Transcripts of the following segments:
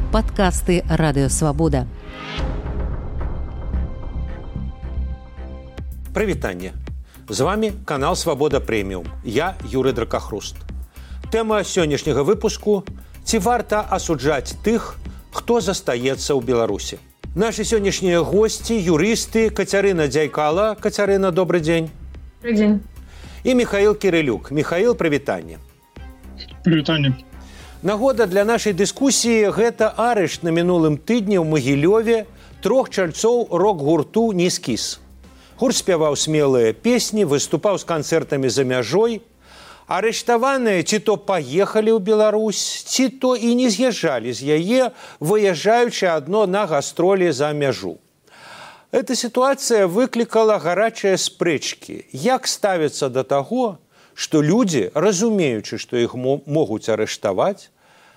Падкасты Радыё Свабода. Прывітанне. З вами канал Свабода Прэміум. Я Юрый Дракахруст. Тэма сённяшняга выпуску – ці варта асуджаць тых, хто застаецца ў Беларусі. Нашы сённяшнія госці, юрысты Кацярына Дзяйкала. Кацярына, добрый дзень. Добрый дзень. І Михаил Кирилюк. Михаил, прывітанне. Прывітанне. Нагода для нашай дыскусіі – гэта арышт на мінулым тыдні ў Магілёве 3 чальцоў рок-гурту «Нізкіс». Гурт спяваў смелыя песні, выступаў з канцэртамі за мяжой. Арыштаваныя ці то паехалі ў Беларусь, ці то і не з'язджалі з яе, выязджаючы адно на гастролі за мяжу. Эта сітуацыя выклікала гарачыя спрэчкі. Як ставіцца да таго, што людзі, разумеючы, што іх могуць арыштаваць,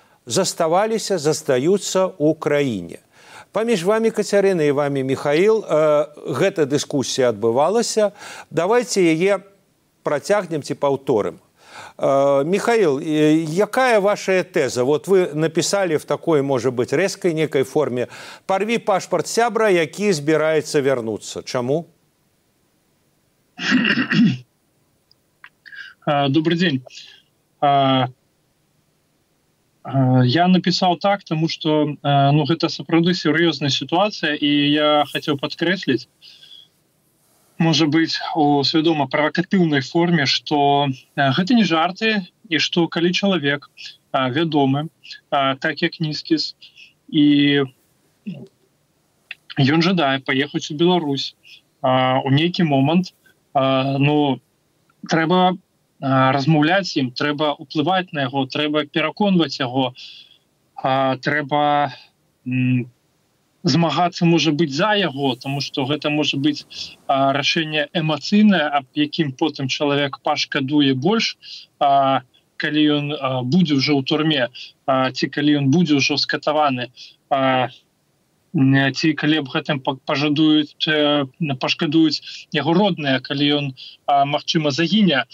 застаюцца ў краіне. Паміж вамі, Кацярына, і вамі, Михаил, гэта дыскусія адбывалася. Давайце яе працягнем ці паўторым. Михаил, якая ваша теза? Вот вы написали в такой, может быть, резкой некой форме: «Порви пашпарт сябра, які збіраецца вярнуцца». Чаму? Добрый день. Я написал так, потому что это сапраўды серьезная ситуация, и я хотел подкрэслить, может быть, у свядома правокатыўнай форме, что гэта не жарты, и что калі чалавек вядомы, так як Нізкіс, і ён жадае паехаць у Беларусь у нейкі момант, трэба размаўляць ім, трэба ўплываць на яго, трэба пераконваць яго, трэба змагацца, можа быць, за яго, тому што гэта можа быць рашэнне эмацыйнае, аб якім потым чалавек пашкадуе больш, калі ён будзе ўжо ў турме, ці калі ён будзе ўжо скатаваны, ці калі аб гэтым пашкадуюць яго родныя, калі ён, магчыма, загіне,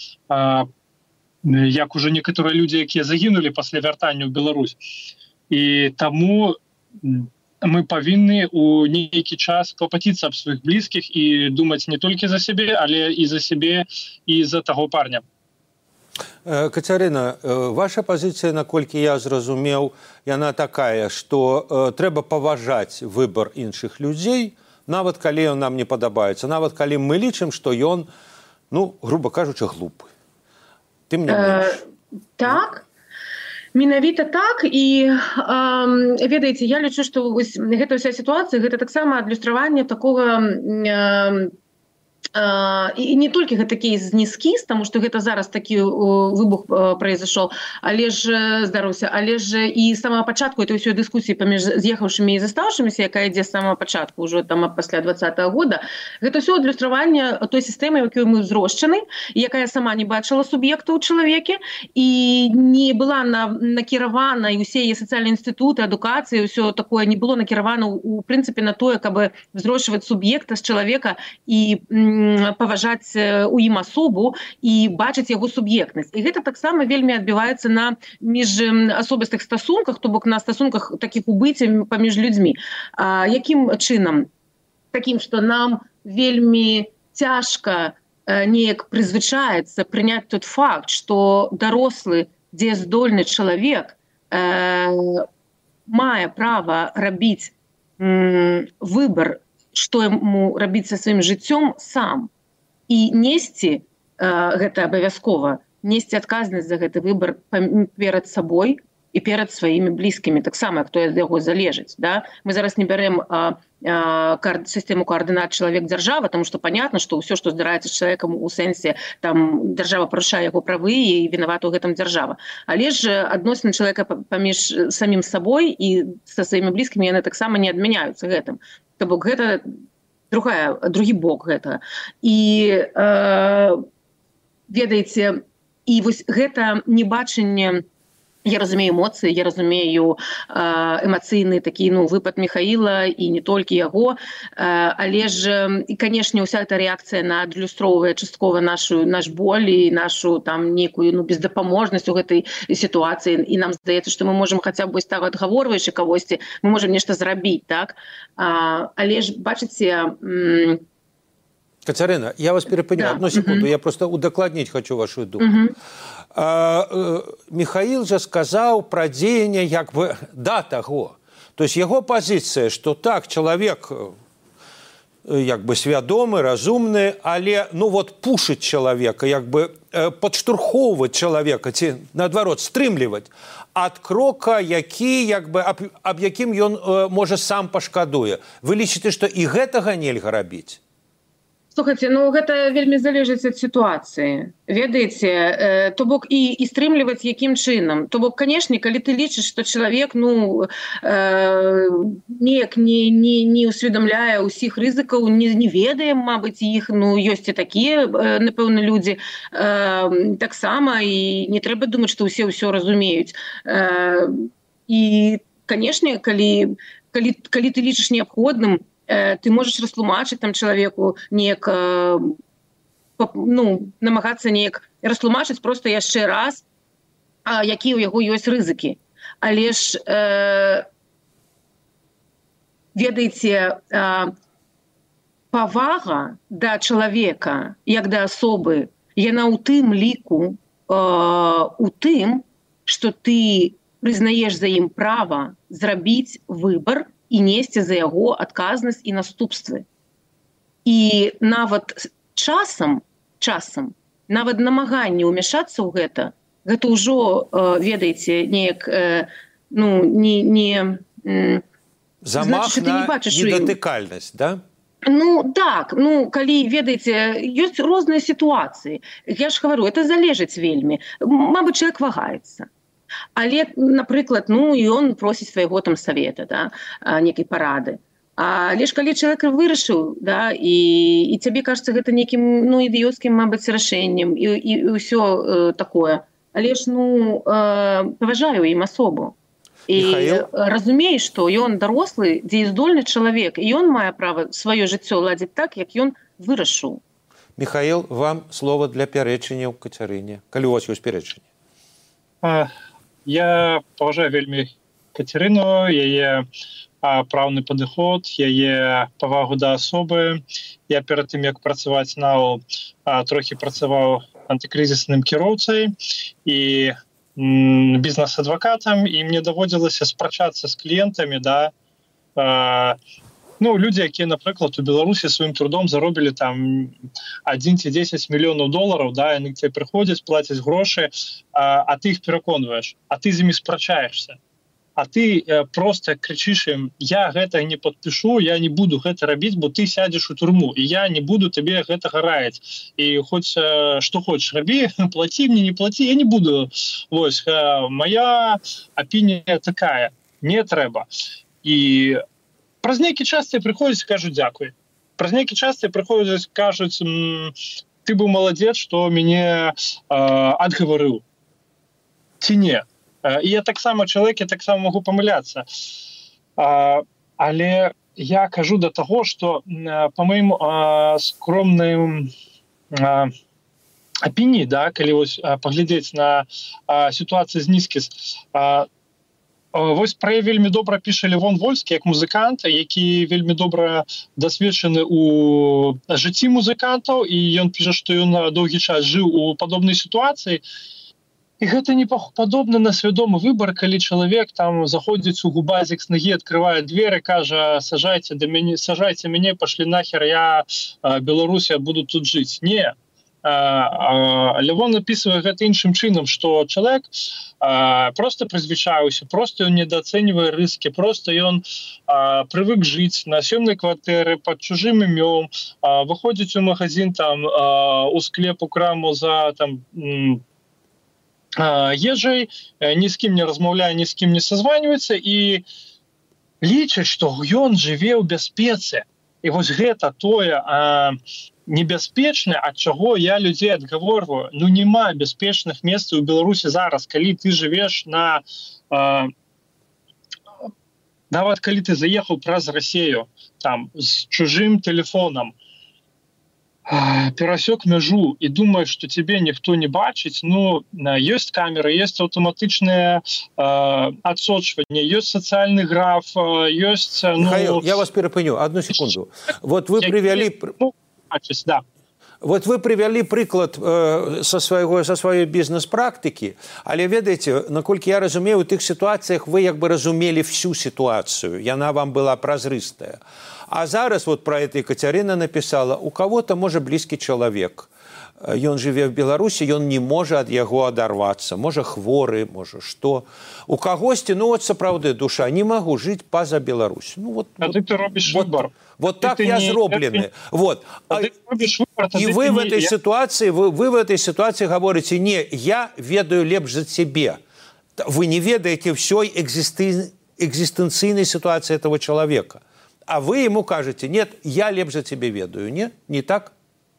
як ужо некаторыя людзі, якія загінулі пасля вяртання ў Беларусь. І таму мы павінны у нейкі час клапаціцца аб сваіх блізкіх і думаць не толькі за сябе, але і за сябе, і за таго парня. Кацярына, ваша пазіцыя, наколькі я зразумеў, яна такая, што трэба паважаць выбар іншых людзей, нават калі ён нам не падабаецца, нават калі мы лічым, што ён, груба кажучы, глупы. Тым не менш. Так. Менавіта так, і ведаеце, я лічу, што гэта ўся сітуацыя, гэта таксама адлюстраванне такога, і не толькі гэта кейс з Нізкіс, таму што гэта зараз такі выбух произошел, але ж і з самого пачатку этой ўсёй дыскусіі паміж з'ехаўшымі і застаўшымися, якая ідзе з самого пачатку ўжо там пасля 20-го года, гэта ўсё адлюстраванне той сістэмы, якой мы ўзрошчаны, якая сама не бачыла суб'екта ў чалавеке і не была накіравана, і ўсе яе сацыяльныя інстытуты, адукацыі, ўсё такое не было накіравана у прынцыпе на тое, каб зрошчваць суб'екта з чалавека і паважаць у ім асобу і бачыць яго суб'ектнасць. І гэта таксама вельмі адбіваецца на міжасобістых стасунках, то бок на стасунках такіх убыццяў паміж людзьмі. Якім чынам? Такім, што нам вельмі цяжка неяк прызвычаецца прыняць тот факт, што дарослы, дзеяздольны чалавек мае права рабіць выбар, што яму рабіць са сваім жыццём сам. І несці гэта абавязкова, несці адказнасць за гэты выбар перад сабой і перад сваімі блізкімі, таксама, хто ад яго залежыць. Да? Мы зараз не бярем сістэму коаардынат чалавек-дзяржава, таму што понятно, што ўсё, што здараецца з чалавекам у сэнсе, там дзяржава парушае яго правы і вінавата ў гэтым дзяржава. Але ж адносіны чалавека паміж самім сабой і са сваімі блізкімі, яны таксама не адмяняюцца гэтым. То бок гэта другі бок гэтага. І ведаеце, і вось гэта небачанне Я разумею эмоцыі, я разумею эмацыйны такі выпад Михаіла і не толькі яго, але ж і канешне уся эта рэакцыя адлюстроўвае часткова наш боль і нашу там нейкую бездапаможнасць у гэтай сітуацыі, і нам здаецца, што мы можам хаця б так адгаворваючы кагосьці, мы можам нешта зрабіць, так? Але ж бачыце, Кацярына, я вас перепыняю, одну секунду, я просто удакладніць хочу вашу думку. Михаил же сказал про дзеянне як бы да таго. То есть яго пазіцыя, што так, чалавек як бы свядомы, разумны, але пушыць чалавека, як бы падштурхоўваць чалавека, ці наадварот стрымліваць ад крока, які як бы аб якім ён можа сам пашкадуе. Вы лічыце, што і гэтага нельга рабіць? Слухайте, гэта вельмі залежыць ад сітуацыі. Ведаеце, то бок і стрымліваць якім чынам. То бок, канешне, калі ты лічыш, што чалавек неяк не усведамляе ўсіх рызыкаў, не ведае, мабыць, іх, ёсць і такія, напэўна, людзі таксама, і не трэба думаць, што ўсе ўсё разумеюць. І, канешне, калі ты лічыш неабходным, ты можаш растлумачыць там чалавеку неяк, намагацца неяк растлумачыць проста яшчэ раз, якія ў яго ёсць рызыкі. Але ж, ведаеце, павага да чалавека, як да асобы, яна ў тым ліку, у тым, што ты прызнаеш за ім права зрабіць выбар і несці за яго адказнасць і наступствы. І нават часам, нават намаганне ўмяшацца ў гэта ўжо, ведаеце, неяк, замах на недатыкальнасць, да? Так, калі, ведаеце, ёсць розныя сітуацыі. Я ж гавару, это залежыць вельмі. Мабыць, чалавек вагаецца. Але, напрыклад, і ён просіць свайго там савета, да, нейкай парады. Але ж калі чалавек вырашыў, да, і цябе кажацца гэта нейкім, ідыёцкім, мабыць, рашэннем і ўсё такое. Але ж, паважаю ім асобу. І разумею, што ён дарослы, дзеяздольны чалавек, і ён мае права сваё жыццё ладзіць так, як ён вырашыў. Михаил, вам слово для пярэчання ў Кацярыне, калі у вас ёсць пярэчанне. Я паважаю вельмі Кацярыну, яе праўны падыход, яе павагу да асобы. Я перад тым, як працаваць НАУ, трохі працаваў антыкрызісным кіроўцай і бізнес-адвакатам, і мне даводзілася спрачацца з кліентамі, да, людзі, якія, напрыклад, у Беларусі сваім трудом заробілі там 1 ці 10 мільёнаў долараў, да, яны к тебе прыходзяць, плацяць грошы, а ты іх пераконваеш, а ты з імі спрачаешся. А ты просто крычыш ім: я гэта не падпішу, я не буду гэта рабіць, бо ты сядзеш у турму, і я не буду табе гэтага раіць. І хоць што хочаш рабі, плаці мне, не плаці, я не буду. Вось, моя апінія такая: не трэба. І праз нейкі час тебе прыходзяць і кажуць дзякуй. Праз нейкі час тебе прыходзяць і кажуць: ты быў маладзец, што мяне адгаварыў. Ці не? І я таксама чалавек, я таксама магу памыляцца. Але я кажу да таго, што па маім скромным апініі, да, калі вось паглядзець на сітуацыю з Нізкіс, вось пра яе вельмі добра піша Левон Вольскі як музыкант, які вельмі добра дасведчаны ў жыцці музыкантаў, і ён піша, што ён доўгі час жыў у падобнай сітуацыі. І гэта не падобна на свядомы выбар, калі чалавек там заходзіць у губазік з нагі, адкрывае дзверы, кажа: сажайце мяне, пашлі нахер, я Беларусі, буду тут жыць. Не. Левон напісвае гэта іншым чынам, што чалавек проста прызвычаіўся, проста ён недаацэньвае рызыкі, проста ён прывык жыць на сёмнай кватэры пад чужым імём, выходзіць у магазин, там, у склеп, у краму за там ежай, ні з кім не размаўляе, ні з кім не сазваньваецца і лічыць, што ён жыве ў бяспецы. І вось гэта тое, небяспечны, ад чаго я людзей адгаворваю. Ну няма бяспечных месцаў у Беларусі зараз, калі ты жывеш на нават калі ты заехаў праз Расею там з чужым тэлефонам, перасек мяжу і думаешь, что тебе ніхто не бачыць, ну ёсць камеры, ёсць аўтаматычнае адсочванне, ёсць сацыяльны граф, ёсць Михаил, я вас перапыню, одну секунду. Вот вы привялі да. Вот вы привялі прыклад со сваёй бізнес-практыкі, але ведаеце, наколькі я разумею, у тых сітуацыях вы як бы разумелі всю сітуацыю, яна вам была празрыстая. А зараз вот про это Екатерина написала, у кого-то, может, близкий человек, ён жыве в Беларусі, ён не можа ад яго адарвацца, можа хворы, можа што. У кагосьці, ну вот сапраўды душа, не магу жыць па-за Беларусь. Ну, вот, а ты робіш выбор. Вот так я зроблены. Вот. И вы в этой ситуации, вы в этой ситуации говорите, не, я ведаю лепш за тебе. Вы не ведаете всей экзистенційной ситуации этого человека. А вы ему кажете, нет, я лепш за тебе ведаю. Не? Не так?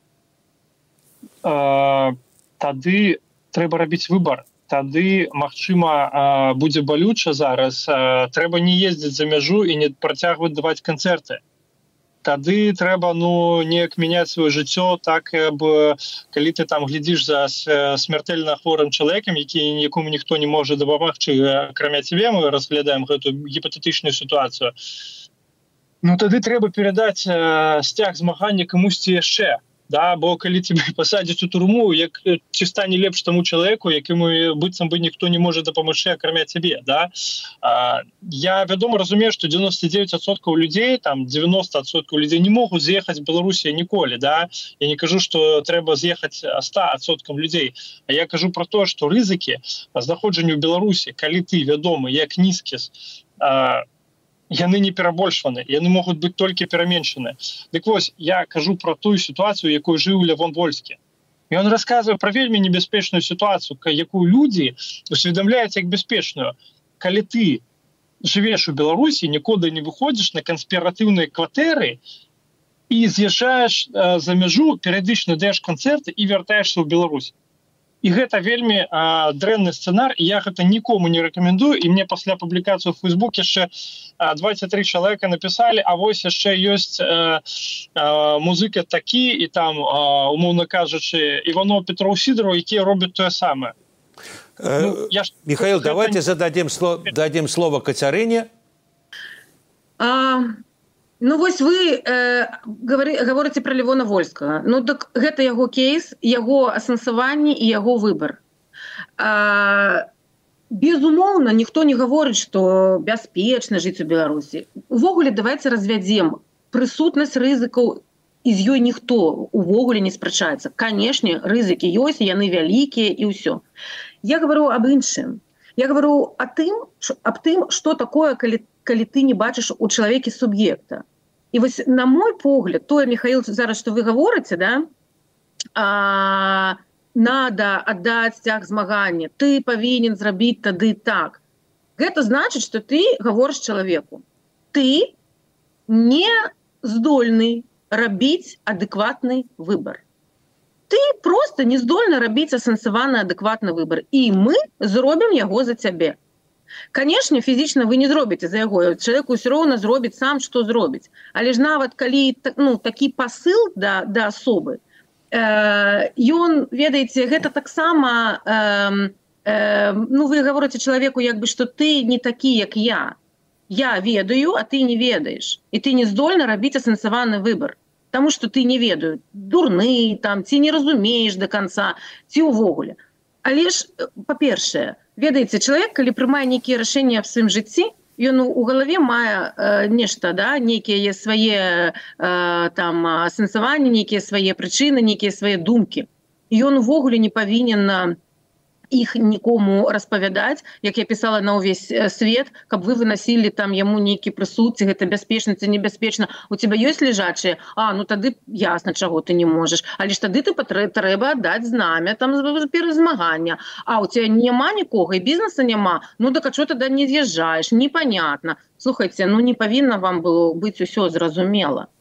Тады трэба рабіць выбор. Тады, магчыма, будзе балюча зараз. Трэба не ездзіць за мяжу і не працягваць даваць канцэрты. Тады трэба, ну, неяк мяняць сваё жыццё, так, калі ты там глядзіш за смертельна хворым чалавекам, якому ніхто не можа дапамагчы, акрамя цябе, мы разглядаем гэтую гіпатэтычную сітуацыю. Ну, тады трэба перадаць сцяг змагання камусьці яшчэ. Да, бо калі тебе пасадзяць у турму, як ці стане лепш таму чалавеку, якому быццам бы ніхто не можа дапамагчы, акрамя цябе, да? Я, вядома, разумею, што 99% людзей, там 90% людзей не могуць з'ехаць з Беларусі ніколі, да? Я не кажу, што трэба з'ехаць 100% людзей, а я кажу про то, што рызыкі знаходжання ў Беларусі, калі ты, вядомы, як нізкіс, яны не перабольшваны, яны могуць быць толькі пераменшаны. Дык вось, я кажу про тую сітуацыю, якую жыў Лявон Вольскі. Ён расказвае про вельмі небяспечную сітуацыю, якую людзі усведамляюць як бяспечную. Калі ты жывеш у Беларусі, нікуды не выходзіш на канспіратыўныя кватэры і з'язджаеш за мяжу, перыядычна даеш канцэрты і вяртаешся ў Беларусь. І гэта вельмі дрэнны сцэнар, і я гэта нікому не рэкамендую, і мне пасля публікацыі ў Facebook яшчэ 23 чалавека напісалі, а вось яшчэ ёсць музыка такі, і там, умоўна кажучы, Іванов, Петров, Сидоров, якія робяць тое самае. Михаил, давайте дадим слово Кацярыне. Ну, вось вы говорите про Лявона Вольскага. Ну, так гэта яго кейс, яго асэнсаванне і яго выбар. Безумоўна, ніхто не гаворыць, што бяспечна жыць у Беларусі. Увогуле, давайте развядзем прысутнасць рызыкаў, і з ёй ніхто увогуле не спрачаецца. Канешне, рызыкі ёсць, яны вялікія і ўсё. Я говорю аб іншым. Я говорю аб тым, што такое, калі ты не бачыш у чалавеке суб'екта. І вось, на мой погляд, тое, Михаил, зараз, што вы гаворыце, да, надо аддаць сцяг змагання, ты павінен зрабіць тады так. Гэта значыць, што ты гаворыш чалавеку. Ты не здольны рабіць адэкватны выбар. Ты просто не здольны рабіць асэнсаваны адэкватны выбар. І мы зробім яго за цябе. Канешне, фізічна вы не зробіце за яго. Чалавек усё роўна зробіць сам, што зробіць. Але ж нават калі такі пасыл да асобы, ён, ведаеце, гэта таксама, вы гаворыце чалавеку, як бы, што ты не такі, як я. Я ведаю, а ты не ведаеш. І ты не здольны рабіць асэнсаваны выбар. Таму што ты не ведаю, дурны, там, ці не разумееш да канца, ці ўвогуле. Але ж, па-першае, ведаеце, чалавек, калі прымае нейкія рашэнні аб сваім жыцці, ён у галаве мае нешта, да, нейкія свае асэнсаванні, нейкія свае прычыны, нейкія свае думкі. Ён увогуле не павінен іх нікому распавядаць, як я пісала на ўвесь свет, каб вы выносілі там яму нейкі прысуд, ці гэта бяспечна, ці небяспечна. У цябе ёсць лежачыя? Ну тады ясна, чаго ты не можаш. Але ж тады ты трэба аддаць знамя там перазмагання. А у цябе няма нікога, і бізнеса няма. Ну так а чого тады не з'язджаеш? Непонятно. Слухайце, ну не павінна вам было быць усё зразумела.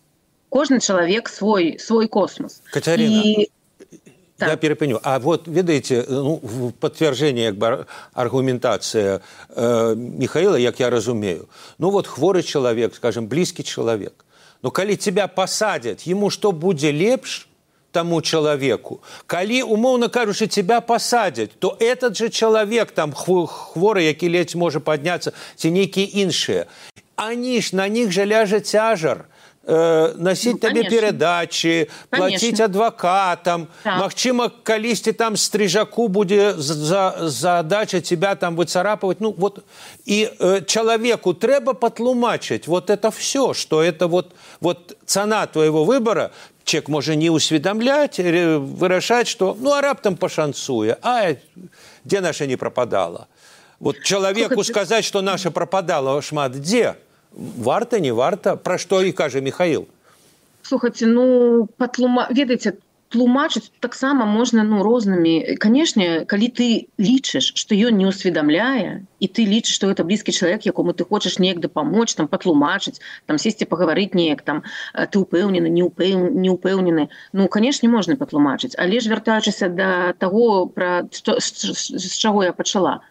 Кожны чалавек свой космос. Катерина, я перепыню. А вот, ведаеце, в подтверждение аргументация Михаила, як я разумею, вот хворый человек, скажем, близкий человек, но коли тебя посадят, ему что будет лепш тому человеку? Коли, умовно кажучи, тебя посадят, то этот же человек, там, хворый, який ледь может подняться, ці нейкие іншие, на них же ляжет тяжар, носить табе перадачы, платить адвокатам, магчыма, калісьці там стрижаку будзе задача тебя там выцарапывать. И человеку трэба патлумачыць вот это все, что это вот цена твоего выбора. Человек может не усведомлять, вырашать, что а раптам пошансуе, где наша не пропадала. Вот человеку сказать, что наша пропадала шмат где? Варта, не варта? Про што і кажа Михаил? Слухайте, ведаеце, тлумачыць таксама можна рознымі. Канешне, калі ты лічыш, што ён не усведамляе, і ты лічыш, што гэта блізкі чалавек, якому ты хочаш неяк дапамочь, там патлумачыць, там сесці пагаварыць неяк, там ты ўпэўнены, не ўпэўнены. Канешне, можна патлумачыць, але ж вяртаючыся да таго, з чаго я пачала.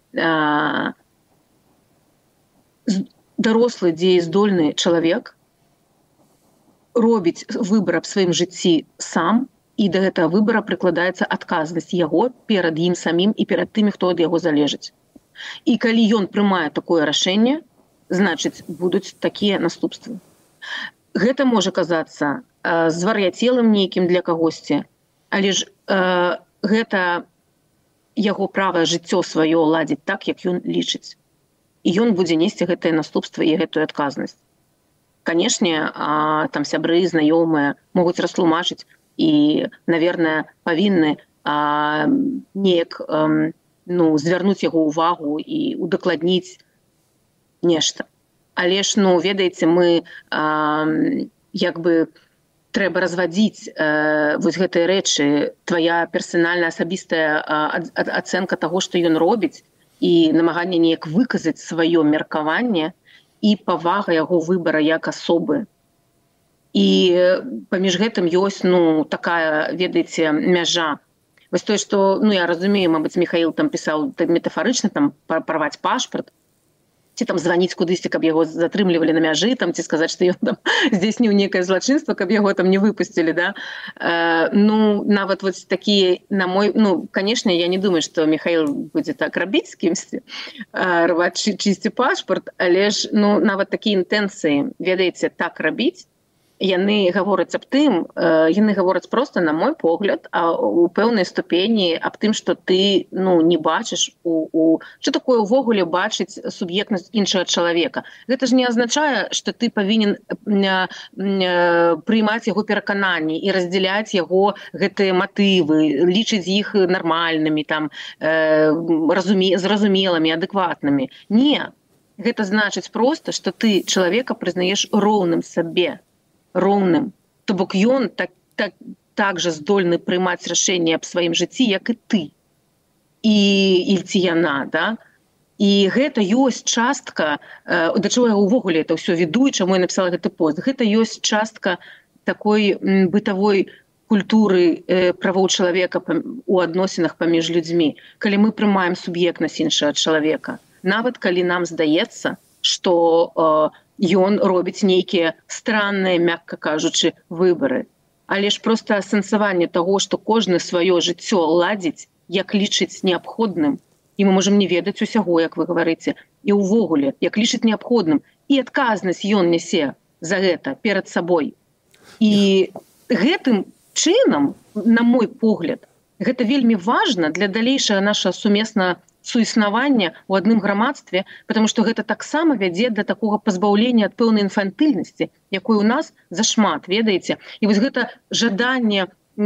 Дарослы, дзеяздольны чалавек робіць выбар аб сваім жыцці сам, і да гэтага выбара прыкладаецца адказнасць яго перад ім самім і перад тымі, хто ад яго залежыць. І калі ён прымае такое рашэнне, значыць, будуць такія наступствы. Гэта можа казацца звар'яцелым нейкім для кагосьці, але ж гэта яго правае жыццё сваё ладзіць так, як ён лічыць. І ён будзе несці гэтае наступства і гэтую адказнасць. Канешне, там сябры, знаёмыя могуць растлумачыць і, наверное, павінны неяк звярнуць яго ўвагу і удакладніць нешта. Але ж, ведаеце, мы трэба развадзіць вось гэтыя рэчы, твая персанальная асабістая ацэнка таго, што ён робіць, і намаганне неяк выказаць сваё меркаванне і павага яго выбара як асобы. І паміж гэтым ёсць, такая, ведаеце, мяжа. Вось тое, што, я разумею, мабыць, Михаил там пісаў метафарычна, там, парваць пашпарт, ці там званіць кудысьці, каб яго затрымлівалі на мяжы, там, ці сказаць, што ён там здзейсніў некае злачынства, каб яго там не выпусцілі, да? Нават вось такія, канешне, я не думаю, што Михаил будзе так рабіць з кімсьці, рваць чысці пашпарт, але ж, нават такія інтэнцыі, ведаеце, так рабіць, яны гавораць аб тым, яны гавораць проста, на мой погляд, у пэўнай ступені аб тым, што ты не бачыш, што такое ўвогуле бачыць суб'ектнасць іншага чалавека. Гэта ж не азначае, што ты павінен прыймаць яго перакананні і раздзяляць яго гэтыя матывы, лічыць іх нармальнымі, зразумелымі, адэкватнымі. Не, гэта значыць проста, што ты чалавека прызнаеш роўным сабе, роўным. То бок ён так жа здольны прымаць рашэнне аб сваім жыцці, як і ты. І ці яна, да? І гэта ёсць частка, да чаго я ўвогуле это ўсё веду, і чаму я напісала гэты пост. Гэта ёсць частка такой бытавой культуры правоў чалавека у адносінах паміж людзьмі. Калі мы прымаем суб'ектнасць іншага чалавека, нават калі нам здаецца, што ён робіць нейкія странныя, мякка кажучы, выбары. Але ж проста асэнсаванне таго, што кожны сваё жыццё ладзіць, як лічыць неабходным, і мы можам не ведаць усяго, як вы гаварыце, і ўвогуле, як лічыць неабходным, і адказнасць ён нясе за гэта перад сабой. І гэтым чынам, на мой погляд, гэта вельмі важна для далейшага нашага сумеснага суіснавання ў адным грамадстве, потому што гэта таксама вядзе да такога пазбаўлення ад пэўнай інфантыльнасці, якой у нас зашмат, ведаеце. І вось гэта жаданне,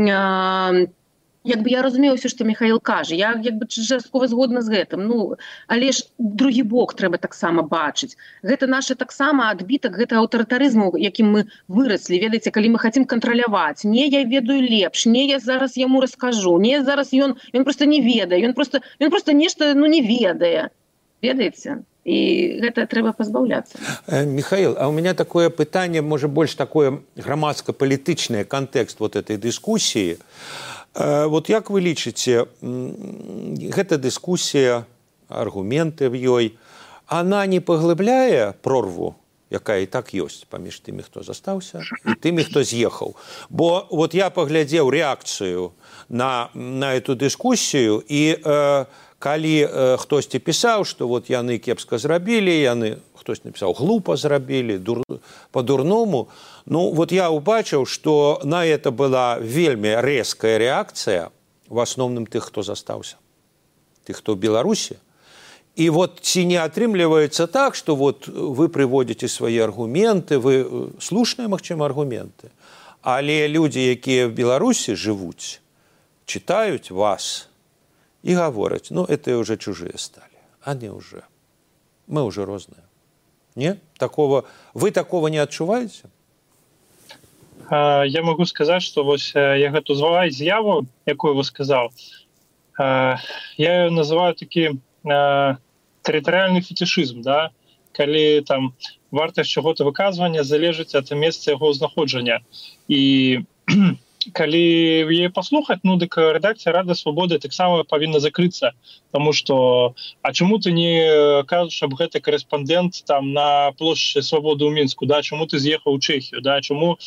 я разумею ўсё, што Михаил кажа, я часткова згодна з гэтым, але ж другі бок трэба таксама бачыць. Гэта наша таксама адбітак гэтага аўтарытарызму, якім мы выраслі, ведаеце, калі мы хацім кантраляваць. Не, я ведаю лепш, не, я зараз яму раскажу, не, зараз ён проста не ведае, ён проста нешта, не ведае. Ведаеце? і гэта трэба пазбаўляцца. Михаил, а у меня такое пытанне, можа, больш такое грамадска-палітычны кантэкст вот этой дыскусіі. Вот як вы лічыце, гэта дыскусія, аргументы в ёй, она не паглыбляе прорву, якая і так ёсць паміж тымі, хто застаўся, і тымі, хто з'ехаў? Бо вот я паглядзеў рэакцыю на эту дыскусію, і калі хтосьці пісаў, што вот яны кепска зрабілі, яны, хтось напісаў, глупа зрабілі, па-дурному, ну, вот я убачыў, што на это была вельмі рэзкая рэакцыя, в асноўным тых, хто застаўся, тых, хто ў Беларусі. І вот ці не атрымліваецца так, што вот вы прыводзіце свае аргументы, вы слушныя, магчыма, аргументы, але людзі, якія в Беларусі жывуць, читают вас и говорят, ну, это уже чужие стали. Они уже. Мы уже розные. Нет? Такого, вы такого не адчуваеце? Я могу сказать, что вот я гэту з'яву, якую вы сказал, я ее называю таки тэрытарыяльны фетишизм, да? Калі там вартасць чаго-то выказвання залежыць ад месца яго знаходжання. І калі яе паслухаць, ну, дык рэдакцыя Рады Свабоды таксама павінна закрыцца, таму што, а чаму ты не кажаш аб гэты корэспандэнт там на плошчы Свабоды ў Мінску, да, чаму ты з'ехаў у Чэхію, да, чаму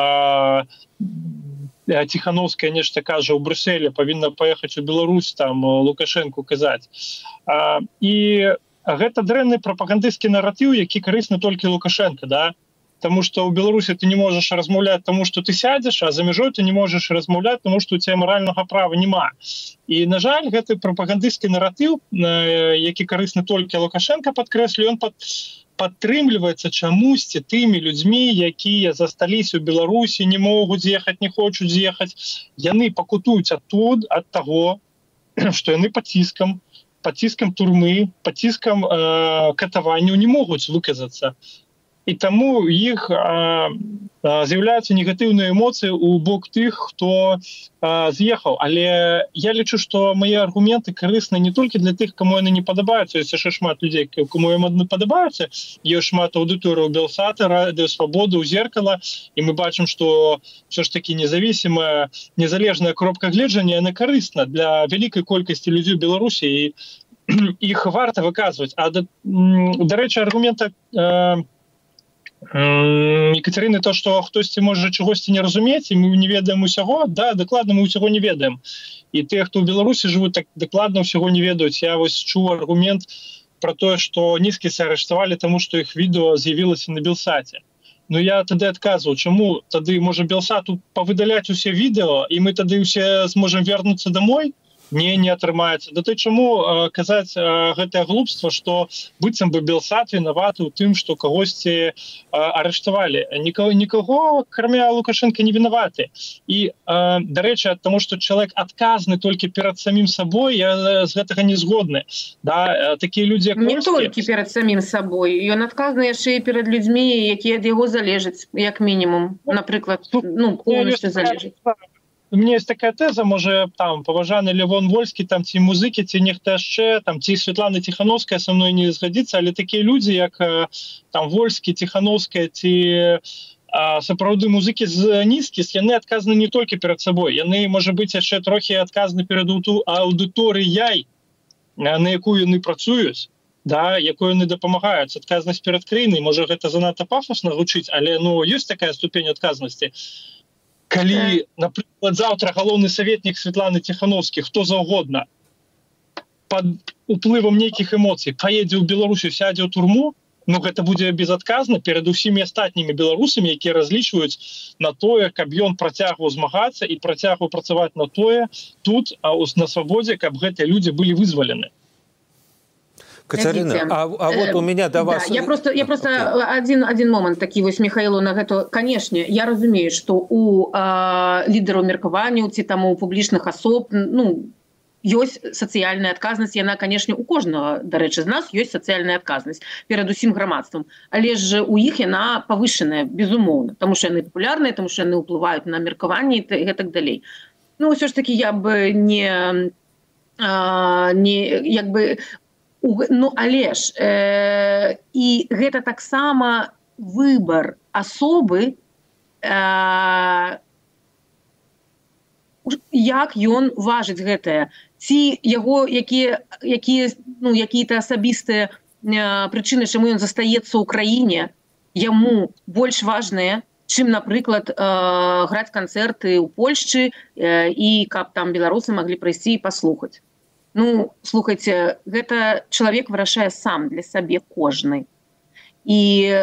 Тихановская нешта кажа ў Брюсселе, павінна паехаць у Беларусь, там, Лукашенку казаць. І гэта дрэнны прапагандысцкі наратыў, які карысны толькі Лукашенко, да, тому что у Беларуси ты не можешь размаўляць тому, что ты сядзеш, а за мяжой ты не можешь размаўляць тому, что у тебя морального права нема. І, на жаль, гэты прапагандысцкі наратыў, які карысны толькі Лукашенко, падкрэслю, ён падтрымліваецца чамусьці тымі людзьмі, якія засталіся ў Беларусі, не могуць з'ехаць, не хочуць з'ехаць. Яны пакутуюць адтуль ад таго, што яны пад ціскам турмы, пад ціскам катаванняў не могуць выказацца. І таму іх з'яўляюцца негатыўныя эмоцыі ў бок тых, хто з'ехаў. Але я лічу, што мае аргументы карысны не толькі для тых, каму яны не падабаюцца. Ёсць яшчэ шмат людзей, каму яны падабаюцца. Ёсць шмат аўдыторыі ў Белсата, Радыё Свабода, ў Зеркала. І мы бачым, што ўсё ж такі незалежная кропка гледжання, яна карысна для вялікай колькасці людзей у Беларусі. І іх варта выказваць. А, дарэчы, аргумента Екатерины, то, что хтосьці можа чагосьці не разумець, і мы не ведаем усяго, да, дакладна мы усяго не ведаем. І тыя, хто ў Беларусі жывуць, так дакладна усяго не ведаюць. Я вось чуў аргумент про тое, што Ніскіса арыштавалі, таму што іх відэо з'явілася на Белсаце. Ну я тады адказваў, чаму тады можа Белсату павыдаляць усе відэо, і мы тады ўсе зможам вернуцца домой? Не атрымаецца. Да той чаму казаць гэтае глупства, што быццам бы Белсат вінаваты ў тым, што кагосьці арыштавалі. Нікаго, акрамя Лукашенко, не вінаваты. І, дарэчы, ад таму, што чалавек адказны толькі перад самім сабой, я з гэтага не згодны. Да, такія людзі, як Вольскі... Не толькі перад самім сабой. Ён адказны яшчэ і перад людзьмі, якія ад яго залежаць, як мінімум. Напрыклад, ну, поўнасцю залежаць. У меня есть такая теза, може, там, поважаний Левон Вольський, там, ці музики, ці ніхто ще, там, ці Світлана Тихановська со мною не згодиться, але такі люди, як, там, Вольський, Тихановська, ці сапраўды музыкі з Ніскіс, яны адказаны не толькі перад сабой, яны, можа быць, яшчэ трохі адказаны перад аўдыторыяй, на якую яны працуюць, да, якой яны дапамагаюць. Адказнасць перад краінай, можа, гэта занадта пафосна гучыць, але, ну, ёсць такая ступень адказнасці. Калі, напрыклад, заўтра галоўны саветнік Світланы Тихановскай, хто заўгодна, пад уплывам нейкіх эмоцый паедзе ў Беларусі, сядзе ў турму, ну гэта будзе безадказна перад усімі астатнімі беларусамі, якія разлічваюць на тое, каб ён працягваў змагацца і працягваў працаваць на тое тут, на свабодзе, каб гэтыя людзі былі вызвалены. Катерина, а вот у меня до вас... Да, я просто один момент такі вось Михаилу на гэта. Канешне, я разумею, што у лідараў меркаванняў ці там у публічных асоб, ну, ёсць сацыяльная адказнасць, яна, канешне, у кожнага, дарэчы, з нас ёсць сацыяльная адказнасць перад усім грамадствам. Але ж у іх яна павышаная, безумоўна, таму што яны папулярныя, таму што яны ўплываюць на меркаванне і гэтак далей. Ну, ўсё ж такі я б не як бы Ну, але ж і гэта таксама выбар асобы, як ён важыць гэтае, ці яго якія-то асабістыя прычыны, чаму ён застаецца ў краіне, яму больш важныя, чым, напрыклад, граць канцэрты ў Польшчы і каб там беларусы маглі прыйсці і паслухаць. Ну, слухайце, гэта чалавек вырашае сам для сабе кожны. І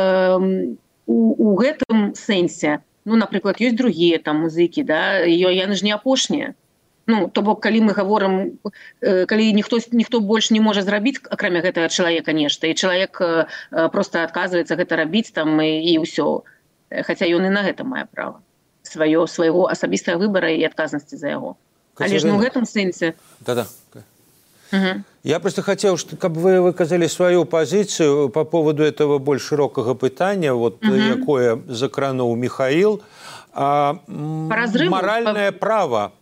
у гэтым сэнсе, ну, напрыклад, ёсць другія там музыкі, да, яны ж не апошнія. Ну, то бок, калі мы гаворым, калі ніхто больш не можа зрабіць, акрамя гэтага чалавека, нешта, і чалавек проста адказваецца гэта рабіць там і ўсё. Хаця ён і на гэта мае права. Свайго асабістага выбара і адказнасці за яго. Але ж, ну, в этом сенсе... Да-да. Я просто хотел, чтобы вы выказали свою позицию по поводу этого более широкого питания, вот, якое закранул Михаил. Моральное право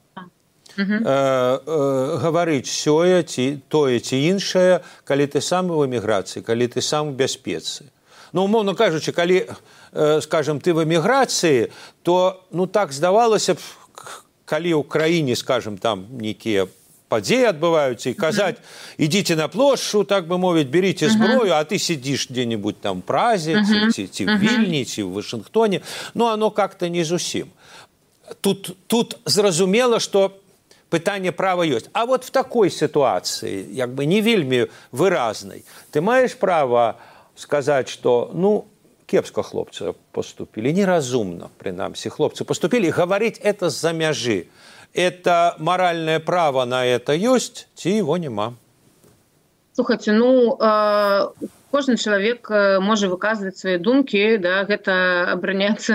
говорить сёе, тое ці іншае, калі ты сам в эміграцыі, калі ты сам в бяспецы. Ну, умоўно кажучы, калі, скажем, ты в эміграцыі, то, ну, так здавалася б, калі ў краіне, скажем, там нейкія падзеі адбываюцца, і казаць, ідзіце на плошчу, так бы мовіць, берите зброю, а ты сидишь где-нибудь там в Празе, ці в Вільні, ці в Вашингтоне. Ну, оно как-то не зусім. Тут зразумела, что пытанне права ёсць. А вот в такой ситуации, як бы не вельмі выразнай, ты маеш права сказаць, что, ну, кепска хлопцы поступили, неразумно, принамсі, хлопцы поступили, говорить это за мяжи. Это моральное право на это есть, ці его нема. Слухайте, ну, кожны чалавек можа выказваць свае думкі, да, гэта абараняецца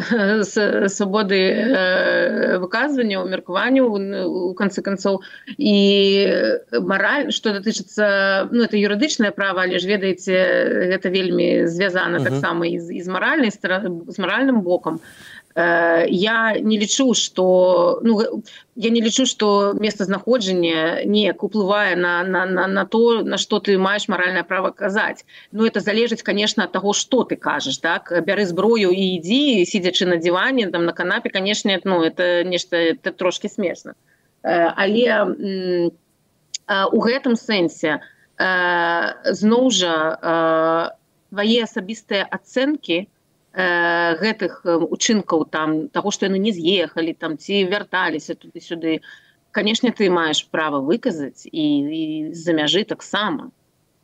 свабоды выказвання, меркаванню, у канцы канцоў. І мараль, што датычыцца, ну, это юрыдычнае права, але ж, ведаеце, гэта вельмі звязана таксама і з маральным бокам. Я не лічу, што месцазнаходжанне неяк уплывае на то, на што ты маеш маральнае права казаць. Ну, это залежыць, конечно, ад таго, што ты кажаш, так? Бяры зброю і ідзі, сидячы на диване, там, на канапе, конечно, ну, это нешта трошки смешна. Але у гэтым сэнсе зноў жа твае асабістыя ацэнкі гэтых учынкаў, там, таго, што яны не з'ехалі, там, ці вярталіся туды-сюды, канешне, ты маеш права выказаць, і з-за мяжы таксама.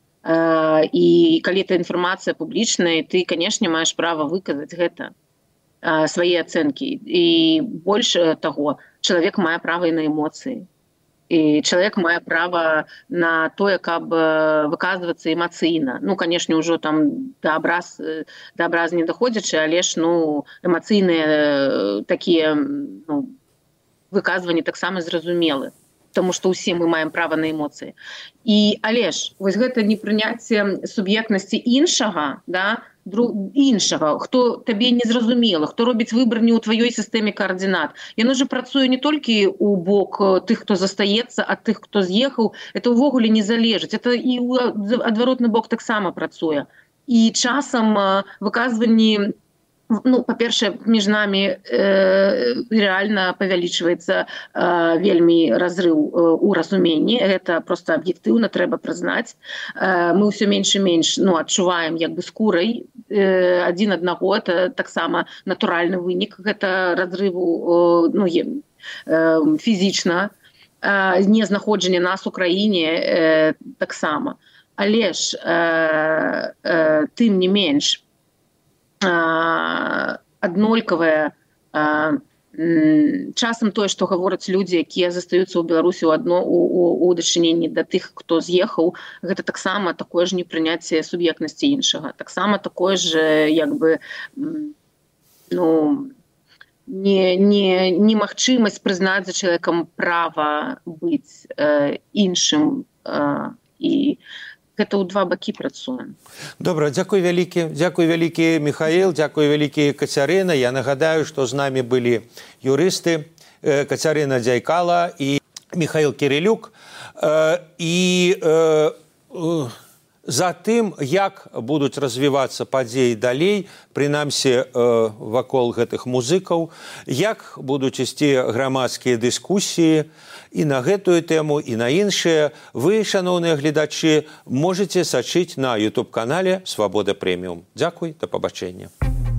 І калі это інфармацыя публічная, ты, канешне, маеш права выказаць гэта, свае ацэнкі. І больш таго, чалавек мае права і на эмоцыі. І чалавек мае права на тое, каб выказвацца эмацыйна. Ну, канешне, ўжо там да абраз не даходзячы, але ж, ну, эмацыйныя такія, ну, выказванні таксама зразумелы. Таму што ўсе мы маем права на эмоцыі. Але ж, вось гэта непрыняцце суб'ектнасці іншага, да, іншага, хто табе не зразумела, хто робіць выбар не ў тваёй сістэме каардынат. Яно же працуе не толькі ў бок тых, хто застаецца, а тых, хто з'ехаў. Это ўвогуле не залежыць. Это і ў адваротны бок таксама працуе. І часам выказванні, ну, па-першае, між намі рэальна павялічваецца вельмі разрыў у разуменні. Гэта проста аб'ектыўна трэба прызнаць. Мы ўсё менш і менш, ну, адчуваем як бы скурай адзін аднаго. Это таксама натуральны вынік гэта разрыву, ну, фізічна, незнаходжання нас у краіне таксама. Але ж тым не менш аднолькавая часам тое, што гавораць людзі, якія застаюцца ў Беларусі у дачыненні да тых, хто з'ехаў, гэта таксама такое ж непрыняцце суб'ектнасці іншага. Таксама такое ж, як бы, ну, немагчымасць прызнаць за чалавекам права быць іншым, і гэта ў два бакі працуе. Добра, дзякуй вялікі Михаил, дзякуй вялікі Кацярына. Я нагадаю, што з намі былі юрысты Кацярына Дзяйкала і Михаил Кірылюк. І за тым, як будуць развівацца падзеі далей, прынамсі вакол гэтых музыкаў, як будуць ісці грамадскія дыскусіі і на гэтую тэму, і на іншыя. Вы, шаноўныя гледачы, можаце сачыць на YouTube-канале «Свабода Прэміум». Дзякуй, да пабачэння.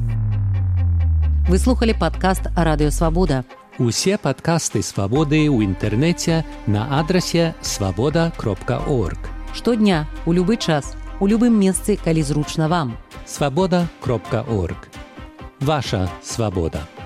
Вы слухали падкаст «Радыё Свабода». Усе падкасты «Свабоды» ў інтэрнэце на адрасе свабода.орг. Штодня, у любы час, у любым месцы, калі зручна вам. свабода.орг. Ваша свабода.